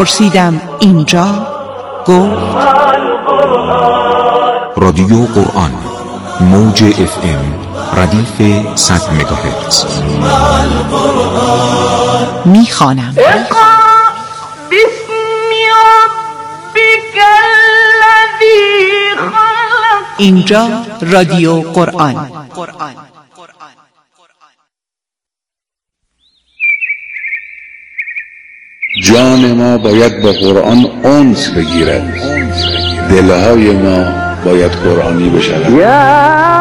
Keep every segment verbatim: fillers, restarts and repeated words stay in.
پرسیدم اینجا؟ گفت رادیو قرآن، موج اف ام، ردیف صد مگاهرتز. میخوانم. اینجا رادیو قرآن. جان ما باید با قرآن انس بگیرد، دلهای ما باید قرآنی بشود.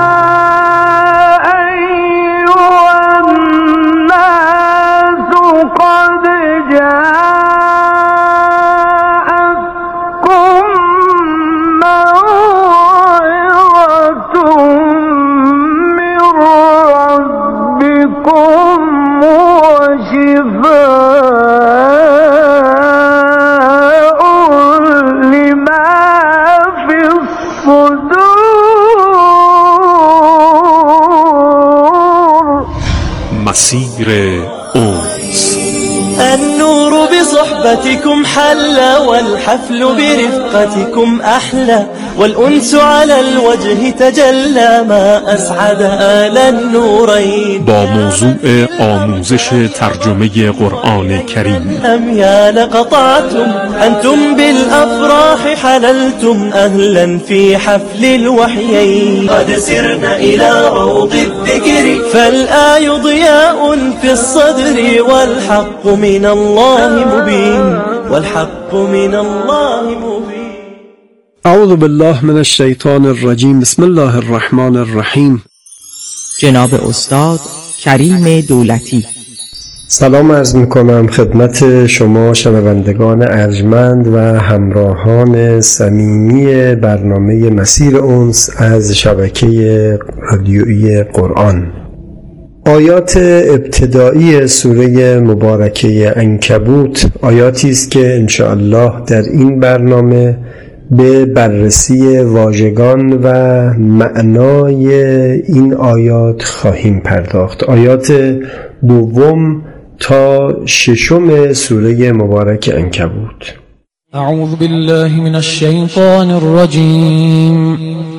مسیر أنس. النور بصحبتكم حلى والحفل برفقتكم أحلى والأنس على الوجه تجلى ما أسعد آل النورين. با موضوع آموزش ترجمه قرآن کریم. أميال قطعتم أنتم بالأفراح حللتم أهلا في حفل الوحيين. قد سرنا إلى روض الذكر فالآي ضياء في الصدر والحق من الله مبين والحق من الله مبين. اعوذ بالله من الشیطان الرجیم. بسم الله الرحمن الرحیم. جناب استاد کریم دولتی، سلام عرض میکنم خدمت شما شنوندگان ارجمند و همراهان صمیمی برنامه مسیر انس از شبکه رادیویی قرآن. آیات ابتدایی سوره مبارکه عنکبوت آیاتی است که انشاءالله در این برنامه به بررسی واژگان و معنای این آیات خواهیم پرداخت. آیات دوم تا ششم سوره مبارک عنکبوت. اعوذ بالله من الشیطان الرجیم.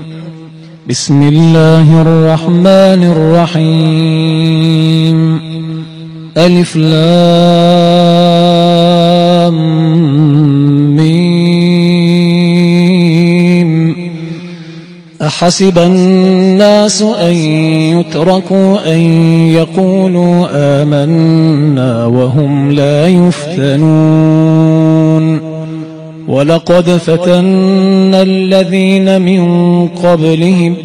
بسم الله الرحمن الرحیم. الف لام میم. احسب الناس ان يتركوا ان يقولوا آمنا وهم لا يفتنون. ولقد فتنا الذين من قبلهم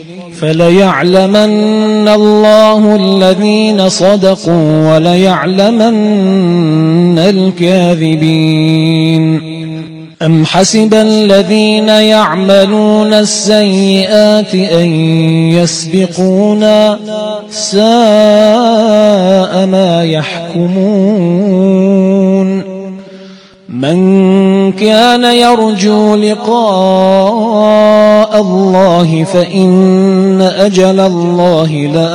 فليعلمن الله الذين صدقوا وليعلمن الكاذبين. أم حسب الذين يعملون السيئات أن يسبقونا ساء ما يحكمون. من كان يرجو لقاء الله فإن أجل الله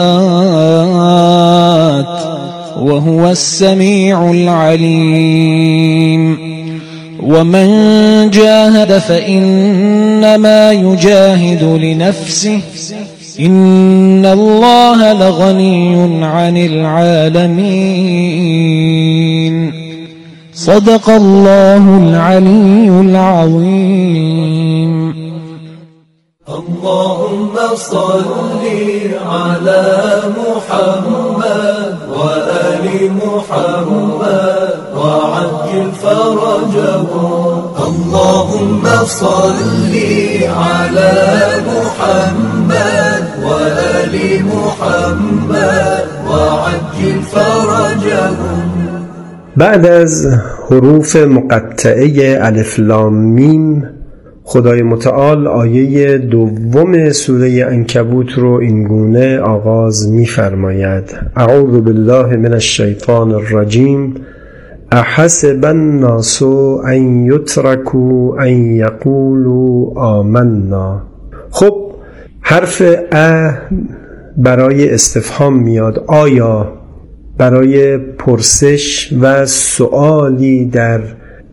لآت وهو السميع العليم. ومن جاهد فإنما يجاهد لنفسه إن الله لغني عن العالمين. صدق الله العلي العظيم. اللهم صل على محمد وآل محمد وعجل فرجهم. اللهم صل على محمد وآل محمد وعجل فرجهم. بعد از حروف مقطعه الف لام میم، خدای متعال آیه دوم سوره عنکبوت رو اینگونه آغاز می فرماید: اعوذ بالله من الشیطان الرجیم. احسب الناس ان یترکوا ان یقولوا آمنا. خب حرف ا برای استفهام میاد. آیا برای پرسش و سؤالی در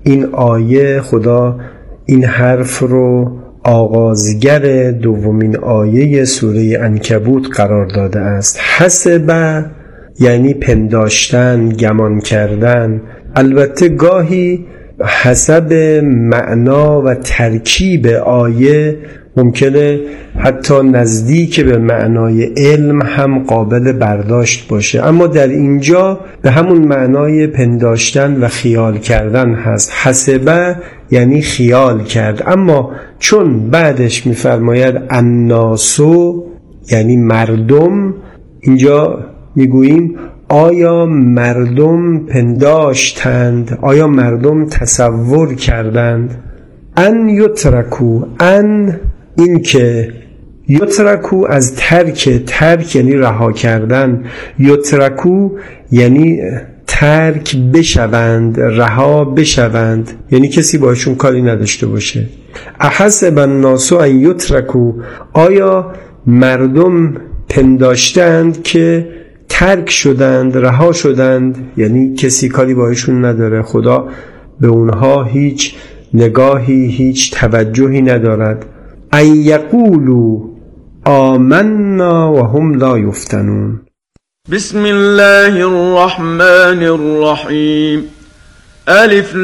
این آیه خدا این حرف رو آغازگر دومین آیه سوره عنکبوت قرار داده است. حسب یعنی پنداشتن، گمان کردن. البته گاهی حسب معنا و ترکیب آیه ممکنه حتی نزدیک به معنای علم هم قابل برداشت باشه، اما در اینجا به همون معنای پنداشتن و خیال کردن هست. حسبه یعنی خیال کرد، اما چون بعدش میفرماید الناسو یعنی مردم، اینجا میگوییم آیا مردم پنداشتند، آیا مردم تصور کردند. ان یترکو، ان این که یترکو از ترک، ترک یعنی رها کردن، یترکو یعنی ترک بشوند، رها بشوند، یعنی کسی باشون کاری نداشته باشه. احسب الناس ان یترکو، آیا مردم پنداشتند که ترک شدند، رها شدند، یعنی کسی کاری باشون نداره، خدا به اونها هیچ نگاهی، هیچ توجهی ندارد. ان یقولوا آمنا و هم لا یفتنون. بسم الله الرحمن الرحیم. الف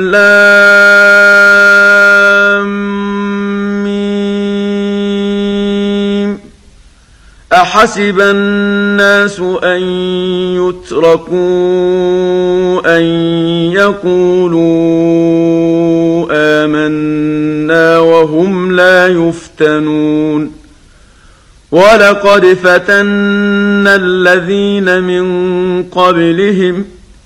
لام میم. احسب الناس ان يتركوا ان يقولوا آمنا وهم لا يفتنون. ولقد فتنا الذين من قبلهم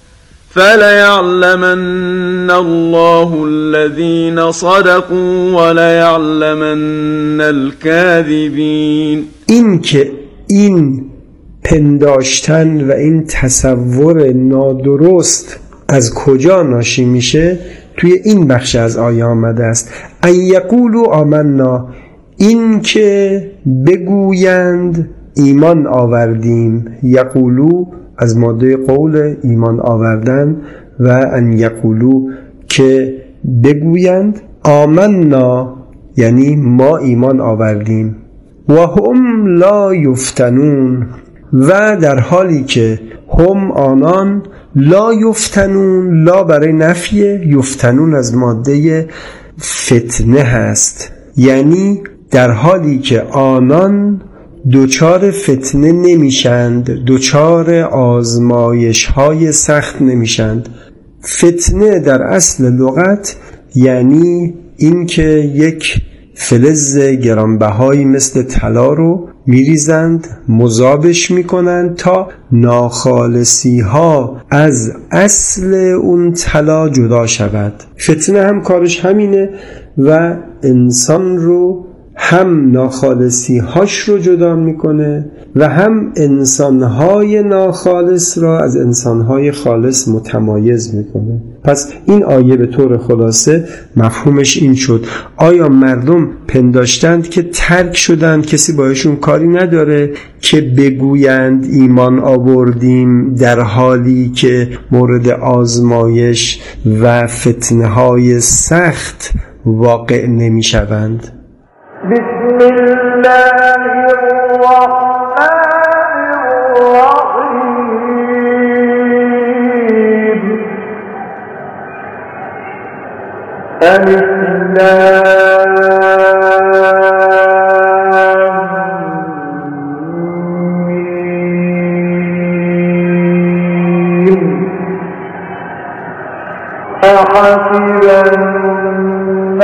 فليعلمن الله الذين صدقوا وليعلمن الكاذبين. این که این پنداشتن و این تصور نادرست از کجا ناشی میشه توی این بخش از آیه آمده است. ان یقولوا آمنا، این که بگویند ایمان آوردیم. یقولو از ماده قول ایمان آوردن و ان یقولو که بگویند. آمنا یعنی ما ایمان آوردیم. و هم لا یفتنون، و در حالی که هم آنان، لا یفتنون، لا برای نفیه، یفتنون از ماده فتنه هست، یعنی در حالی که آنان دوچار فتنه نمیشند، دوچار آزمایش های سخت نمیشند. فتنه در اصل لغت یعنی این که یک فلز گرانبهایی مثل طلا رو میریزند، مذابش میکنند تا ناخالصی ها از اصل اون طلا جدا شود. فتنه هم کارش همینه و انسان رو هم ناخالصی هاش رو جدا میکنه و هم انسانهای ناخالص را از انسانهای خالص متمایز میکنه. پس این آیه به طور خلاصه مفهومش این شد: آیا مردم پنداشتند که ترک شدند، کسی بایشون کاری نداره، که بگویند ایمان آوردیم در حالی که مورد آزمایش و فتنه های سخت واقع نمی شوند؟ بسم الله الرحمن الرحیم. الف لام میم.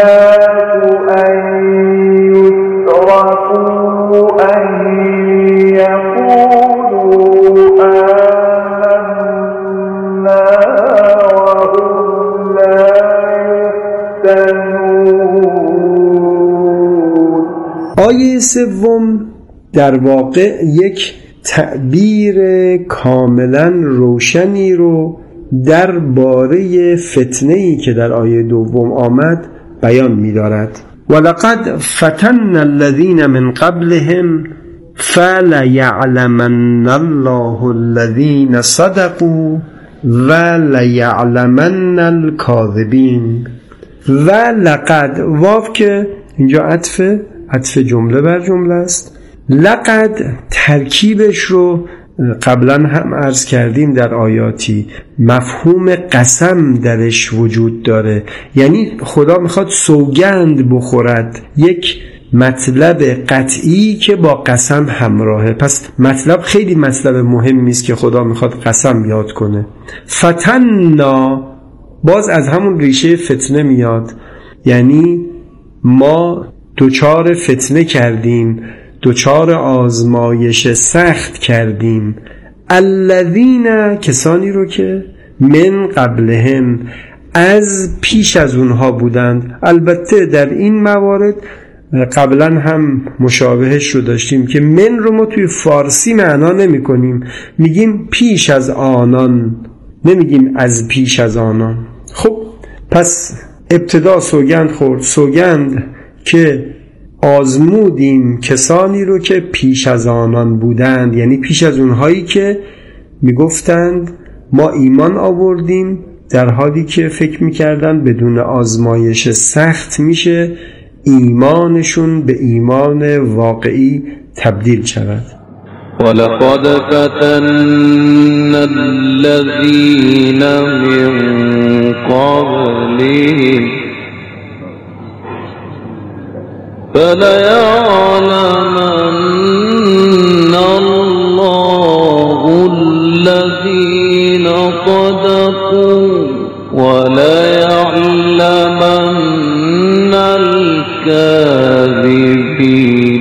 آیه سوم در واقع یک تعبیر کاملا روشنی رو درباره فتنه‌ای که در آیه دوم آمد بیان می‌دارد. ولقد فتنا الذين من قبلهم فليعلمن الله الذين صدقوا و لیعلمن الکاذبین. و لقد، واو که اینجا عطف عطف جمله بر جمله است. لقد ترکیبش رو قبلا هم عرض کردیم در آیاتی، مفهوم قسم درش وجود داره، یعنی خدا میخواد سوگند بخورد، یک مطلب قطعی که با قسم همراهه. پس مطلب خیلی مطلب مهمی است که خدا میخواد قسم یاد کنه. فتنا باز از همون ریشه فتنه میاد، یعنی ما دوچار فتنه کردیم، دوچار آزمایش سخت کردیم. الذین، کسانی رو که من قبلهم، از پیش از اونها بودند. البته در این موارد قبلا هم مشابهش رو داشتیم که من رو ما توی فارسی معنا نمی کنیم، میگیم پیش از آنان، نمیگیم از پیش از آنان. خب پس ابتدا سوگند خورد، سوگند که آزمودیم کسانی رو که پیش از آنان بودند، یعنی پیش از اونهایی که میگفتند ما ایمان آوردیم، در حالی که فکر میکردن بدون آزمایش سخت میشه ایمانشون به ایمان واقعی تبدیل شود. وَلَقَدْ فَتَنَّا الَّذِينَ مِن قَبْلِهِمْ فَلَيَعْلَمَنَّ اللَّهُ الَّذِينَ صَدَقُوا وَلَيَعْلَمَنَّ الْكَاذِبِينَ.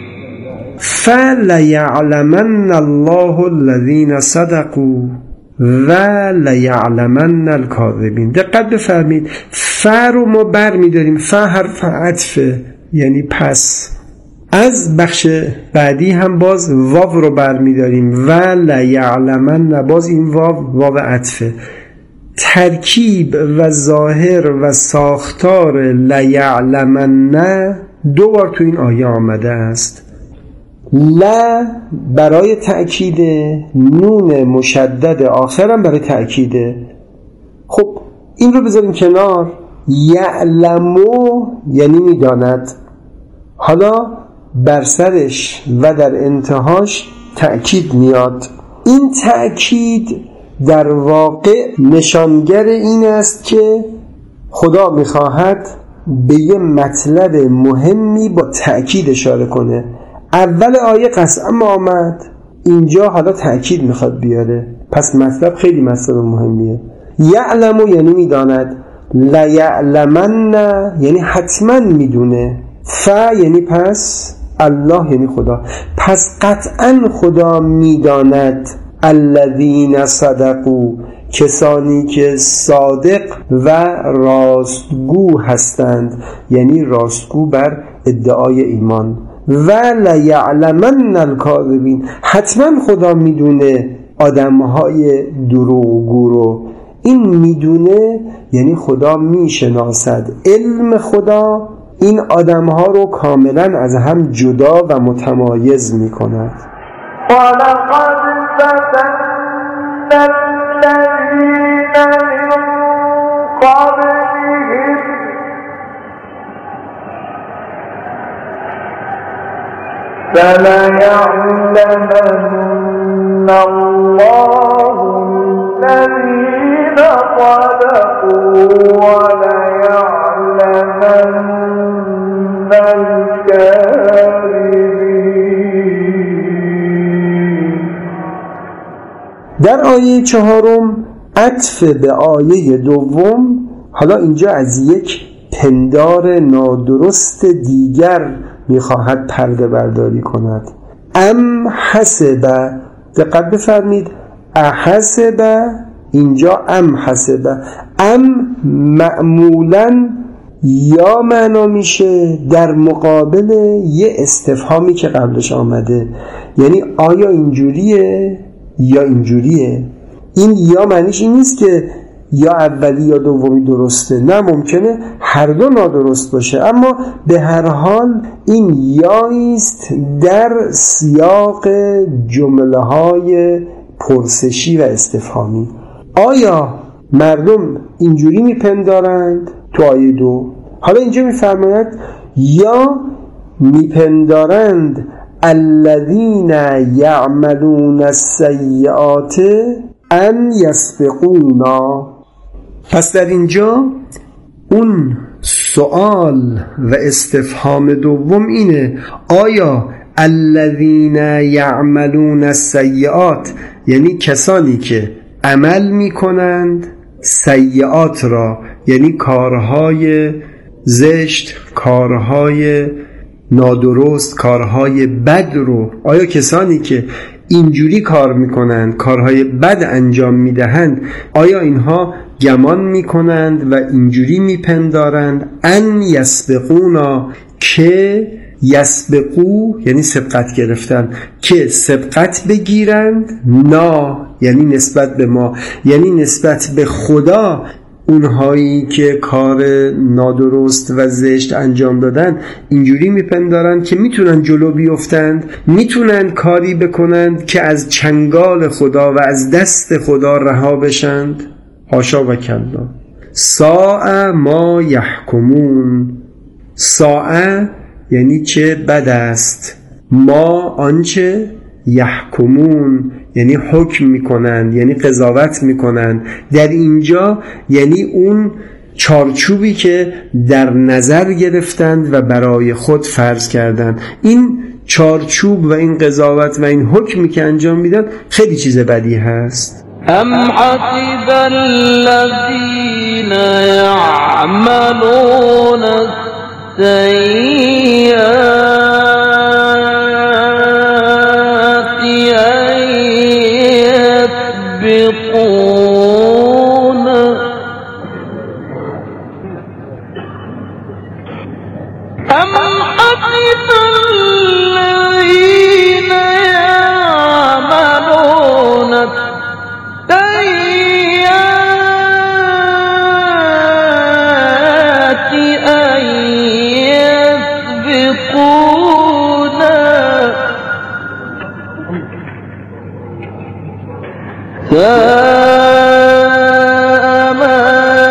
فَلَيَعْلَمَنَّ اللَّهُ الَّذِينَ صَدَقُوا وَلَيَعْلَمَنَّ الْكَاذِبِينَ. دقت بفرمید، ف رو ما بر می داریم، ف حرف عطفه، یعنی پس. از بخش بعدی هم باز واو رو بر می داریم، وَلَيَعْلَمَنَّ، باز این واو واو عطفه. ترکیب و ظاهر و ساختار لیعلمن دو بار تو این آیه آمده است. ل برای تأکید، نون مشدد آخرم برای تأکید. خب این رو بذاریم کنار. یعلمو یعنی میداند، حالا بر سرش و در انتهاش تأکید میاد. این تأکید در واقع نشانگر این است که خدا میخواهد به یه مطلب مهمی با تأکید اشاره کنه. اول آیه قسم آمد، اینجا حالا تأکید میخواد بیاره، پس مطلب خیلی مطلب مهمیه. یعلمو یعنی میداند، لیعلمن یعنی حتما میدونه، ف یعنی پس، الله یعنی خدا، پس قطعا خدا میداند. الذین صدقوا، کسانی که صادق و راستگو هستند، یعنی راستگو بر ادعای ایمان. و لیعلمن الکاذبین، حتما خدا میدونه آدمهای دروغگو رو. این میدونه یعنی خدا میشناسد، علم خدا این آدمها رو کاملا از هم جدا و متمایز میکند. وَلَقَدْ فَتَنَّا الَّذِينَ مِن قَبْلِهِمْ فَلَيَعْلَمَنَّ اللَّهُ الَّذِينَ صَدَقُوا وَلَيَعْلَمَنَّ الْكَاذِبِينَ. در آیه چهارم عطف به آیه دوم، حالا اینجا از یک پندار نادرست دیگر میخواهد پرده برداری کند. ام حسب، دقت بفرمید، احسب اینجا ام حسب. ام معمولا یا معنا میشه در مقابل یه استفهامی که قبلش آمده، یعنی آیا اینجوریه یا اینجوریه. این یا معنیش این نیست که یا اولی یا دومی درسته، نه، ممکنه هر دو نادرست باشه، اما به هر حال این یایی است در سیاق جمله های پرسشی و استفهامی. آیا مردم اینجوری میپندارند؟ تو آیه دو. حالا اینجا میفرماید یا میپندارند الذین یعملون السیئات ان یسبقونا. پس در اینجا اون سوال و استفهام دوم اینه، آیا الذین یعملون السیئات یعنی کسانی که عمل میکنند سیئات را، یعنی کارهای زشت، کارهای نادرست، کارهای بد رو، آیا کسانی که اینجوری کار میکنند، کارهای بد انجام میدهند، آیا اینها گمان میکنند و اینجوری میپندارند ان یسبقونا، که یسبقو یعنی سبقت گرفتن، که سبقت بگیرند، نا یعنی نسبت به ما، یعنی نسبت به خدا اونهایی که کار نادرست و زشت انجام دادن اینجوری میپندارن که میتونن جلو بیفتند، میتونن کاری بکنند که از چنگال خدا و از دست خدا رها بشند. حاشا و کلا. ساء ما یحکمون. ساء یعنی چه بد است، ما آنچه یحکمون یعنی حکم میکنند، یعنی قضاوت میکنند. در اینجا یعنی اون چارچوبی که در نظر گرفتند و برای خود فرض کردند. این چارچوب و این قضاوت و این حکمی که انجام میدن خیلی چیز بدی هست. ام حسب الذین یعملون السیئات ان یسبقون ام حسب الذین یعملون السیئات ان یسبقون ساء ما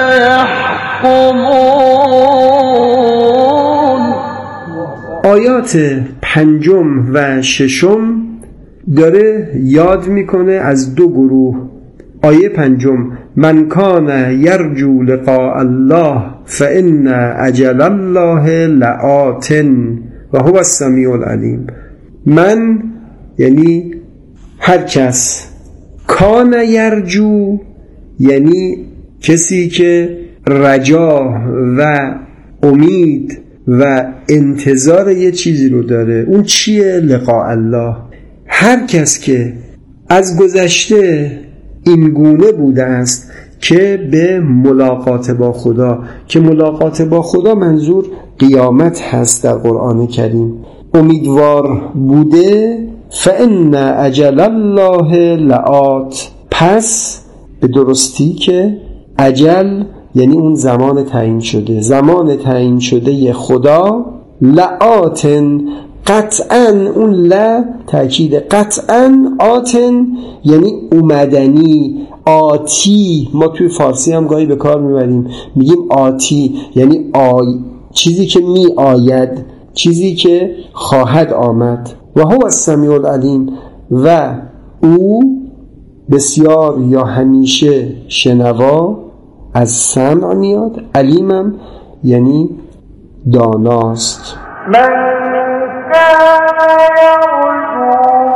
يحكمون. آیات پنجم و ششم داره یاد میکنه از دو گروه. آیه پنجم من کان یرجو لقاء الله فان اجل الله لآت و هو السمیع العلیم. من یعنی هر کس، کان یرجو یعنی کسی که رجا و امید و انتظار یه چیزی رو داره. اون چیه؟ لقاء الله. هر کس که از گذشته این گونه بوده است که به ملاقات با خدا، که ملاقات با خدا منظور قیامت هست در قرآن کریم، امیدوار بوده، فإن اجل الله لآت، پس به درستی که اجل یعنی اون زمان تعیین شده، زمان تعیین شده خدا، لآتن قطعا، اون لا تأکید، قطعا، آتن یعنی اومدنی، آتی. ما توی فارسی هم گاهی به کار میبریم، میگیم آتی یعنی آی، چیزی که می آید، چیزی که خواهد آمد. و هو السمیع العلیم، و او بسیار یا همیشه شنوا، از سمع میاد، علیمم یعنی داناست. من كان يرجو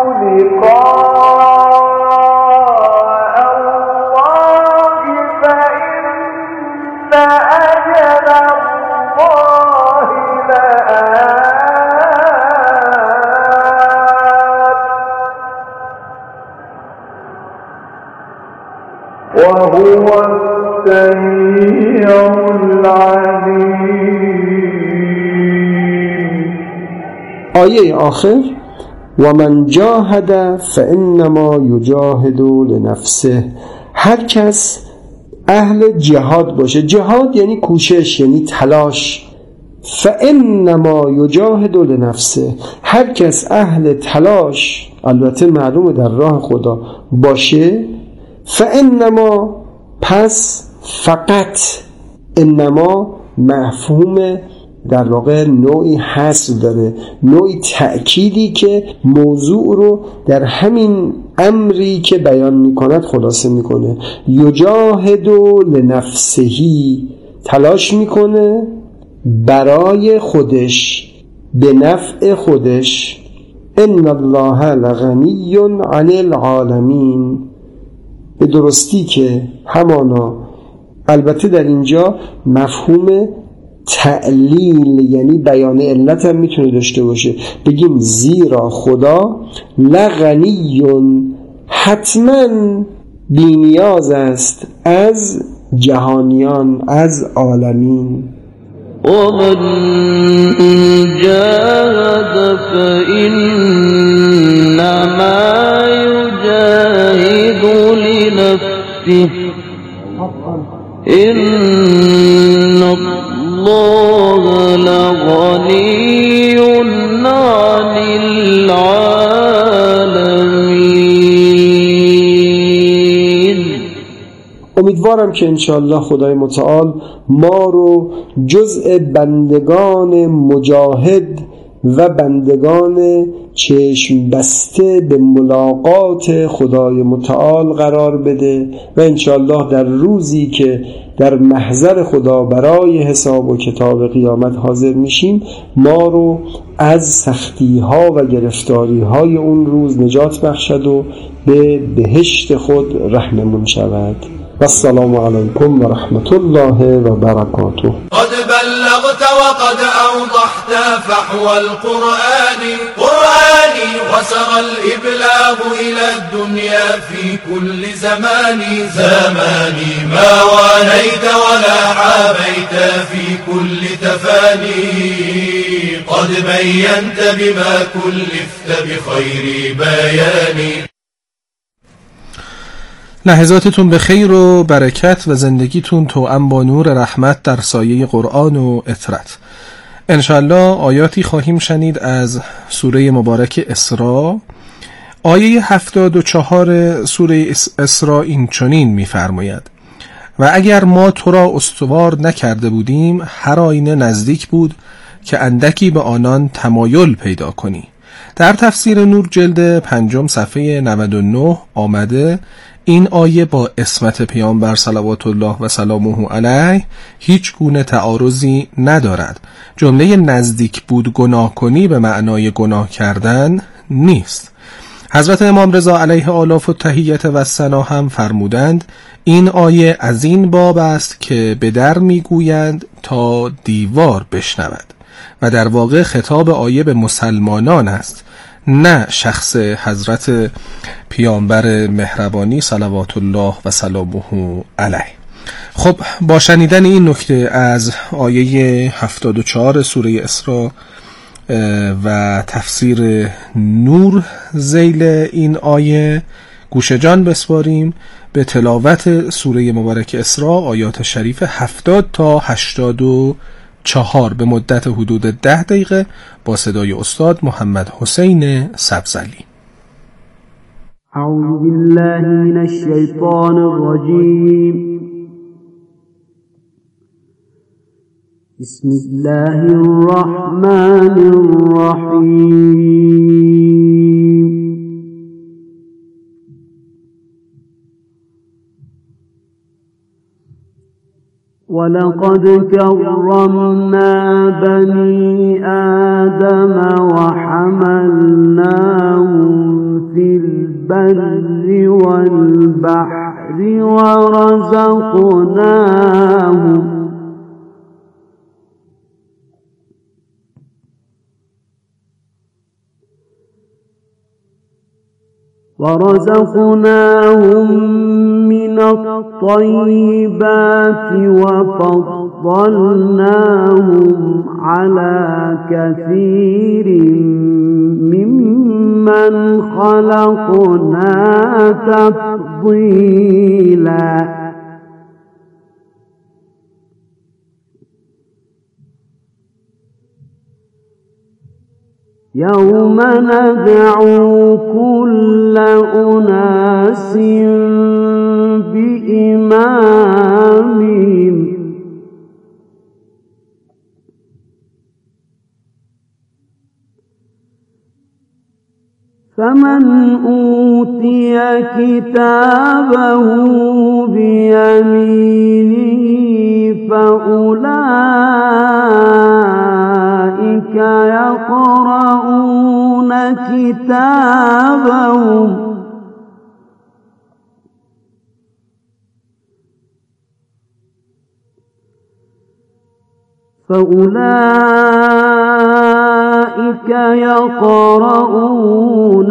لقاء الله فإن أجل الله لآت وهو السميع العليم. آیه آخر و من جاهد فانما یجاهد لنفسه. هر کس اهل جهاد باشه، جهاد یعنی کوشش، یعنی تلاش، فانما یجاهد لنفسه، هر کس اهل تلاش، البته معلومه در راه خدا باشه، فانما پس فقط انما مفهوم در واقع نوعی حصر داره، نوعی تأکیدی که موضوع رو در همین امری که بیان میکند خلاصه میکنه. یجاهد لنفسهی، تلاش میکنه برای خودش، به نفع خودش. ان الله لغنی عن العالمین، به درستی که همانا، البته در اینجا مفهوم تعلیل یعنی بیان علت هم میتونه داشته باشه. بگیم زیرا خدا لغنیون، حتما بی‌نیاز است از جهانیان، از عالمین. ومن جاهد فإنما يجاهد لنفسه إن الله لغني عن العالمين. امیدوارم که انشاءالله خدای متعال ما رو جزء بندگان مجاهد و بندگان چشم بسته به ملاقات خدای متعال قرار بده و انشاءالله در روزی که در محضر خدا برای حساب و کتاب قیامت حاضر میشیم ما رو از سختی ها و گرفتاری های اون روز نجات بخشد و به بهشت خود رحممون شود. و السلام علیکم و رحمت الله و برکاته. قد بلغت وقد أوضحت فحوى القرآن قرآني وسرى الإبلاغ إلى الدنيا في كل زمان زماني ما وانيت ولا عابيت في كل تفاني قد بينت بما كلفت بخير بياني. لحظاتتون به خیر و برکت و زندگیتون توأم با نور رحمت در سایه قرآن و اطرت. انشالله آیاتی خواهیم شنید از سوره مبارک اسراء. آیه هفتاد و چهار سوره اسراء این چنین می‌فرماید: و اگر ما تو را استوار نکرده بودیم هر آینه نزدیک بود که اندکی به آنان تمایل پیدا کنی. در تفسیر نور جلد پنجم صفحه نود و نه آمده این آیه با عصمت پیامبر صلوات الله و سلامه علیه هیچ گونه تعارضی ندارد. جمله نزدیک بود گناه کنی به معنای گناه کردن نیست. حضرت امام رضا علیه آلاف و تحیت و ثنا هم فرمودند این آیه از این باب است که به در میگویند تا دیوار بشنود و در واقع خطاب آیه به مسلمانان است، نه شخص حضرت پیامبر مهربانی صلوات الله و سلامه علیه. خب با شنیدن این نکته از آیه هفتاد و چهار سوره اسراء و تفسیر نور ذیل این آیه گوش جان بسپاریم به تلاوت سوره مبارک اسراء آیات شریف هفتاد تا هشتاد و چهار به مدت حدود ده دقیقه با صدای استاد محمد حسین سبزعلی. اعوذ بالله من الشیطان الرجیم. بسم الله الرحمن الرحیم. ولقد كرمنا بني آدم وحملناهم في البر والبحر ورزقناهم ورزقناهم من الطيبات وفضلناهم على كثير ممن خلقنا تفضيلا. يوم ندعو كل أناس بإمامهم بإمام فمن أوتي كتابه بيمينه فأولئك يقرؤون كتابهم فأولئك يقرؤون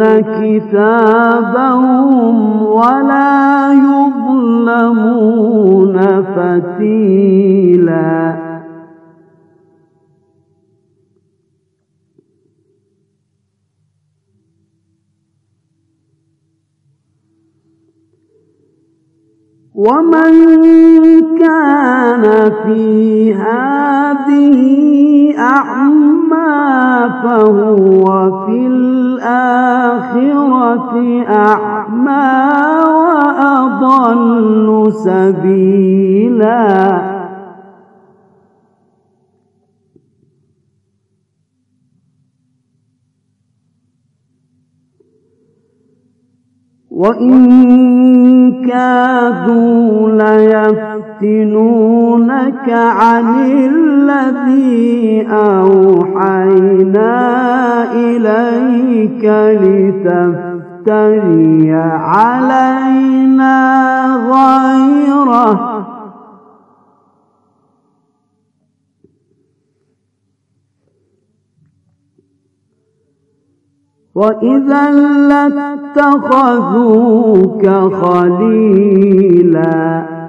كتابهم ولا يظلمون فتيلا ومن كان في هذه أعمى فهو في الآخرة أعمى وأضل سبيلا وإن كادوا ليفتنونك عن الذي أوحينا إليك لتفتري علينا غيره وإذا لاتخذوك خليلا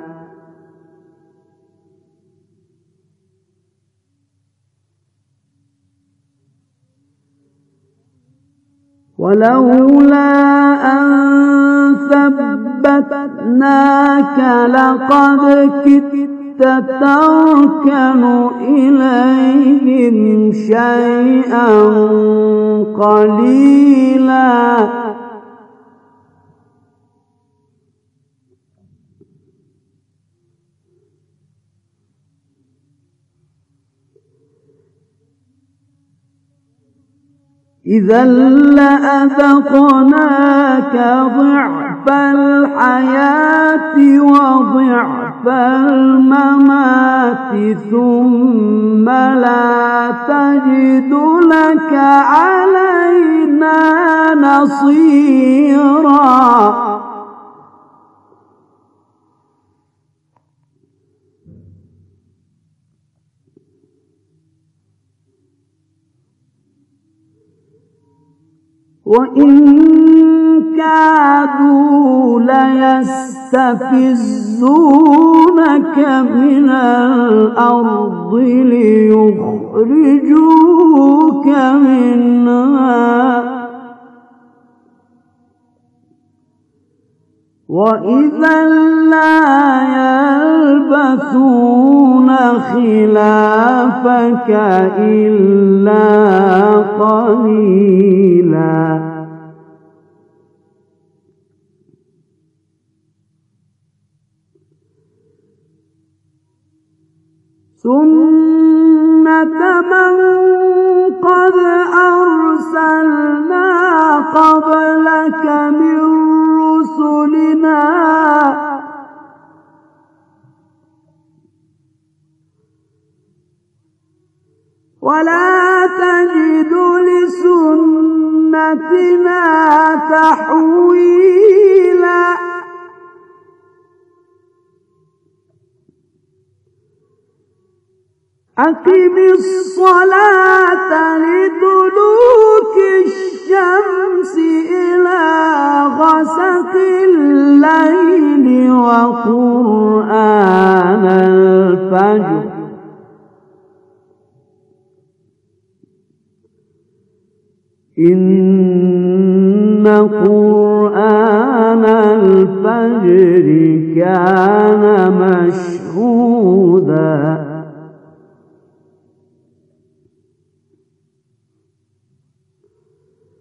ولولا أن ثبتناك لقد كدت تركن إليهم شيئا قليلا إذا لأذقناك ضعف الحياة وضعف الممات ثم لا تجد لك علينا نصيرا وإن كادوا ليستفزونك من الأرض ليخرجوك منها وإذا لا يلبثون خلافك إلا قليلا سنة من قد أرسلنا قبلك من رسلنا ولا تجد لسنتنا تحويلا أقم الصلاة لدلوك الشمس إلى غسق الليل وقرآن الفجر إن قرآن الفجر كان